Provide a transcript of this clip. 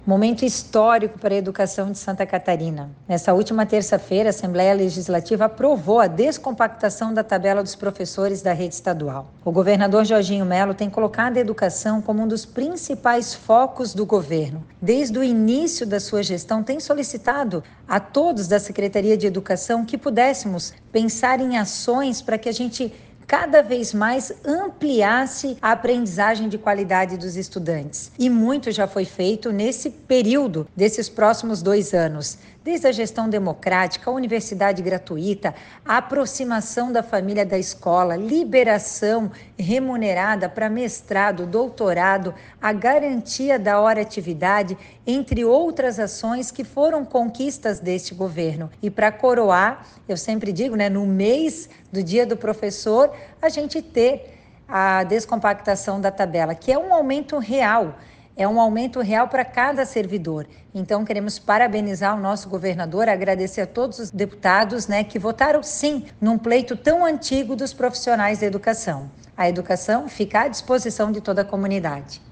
Momento histórico para a educação de Santa Catarina. Nessa última terça-feira, a Assembleia Legislativa aprovou a descompactação da tabela dos professores da rede estadual. O governador Jorginho Mello tem colocado a educação como um dos principais focos do governo. Desde o início da sua gestão, tem solicitado a todos da Secretaria de Educação que pudéssemos pensar em ações para que a gente cada vez mais ampliasse a aprendizagem de qualidade dos estudantes. E muito já foi feito nesse período desses próximos 2 anos. Desde a gestão democrática, a universidade gratuita, a aproximação da família da escola, liberação remunerada para mestrado, doutorado, a garantia da hora-atividade, entre outras ações que foram conquistas deste governo. E para coroar, eu sempre digo, no mês do Dia do Professor, a gente ter a descompactação da tabela, que é um aumento real. É um aumento real para cada servidor. Então, queremos parabenizar o nosso governador, agradecer a todos os deputados que votaram sim num pleito tão antigo dos profissionais da educação. A educação fica à disposição de toda a comunidade.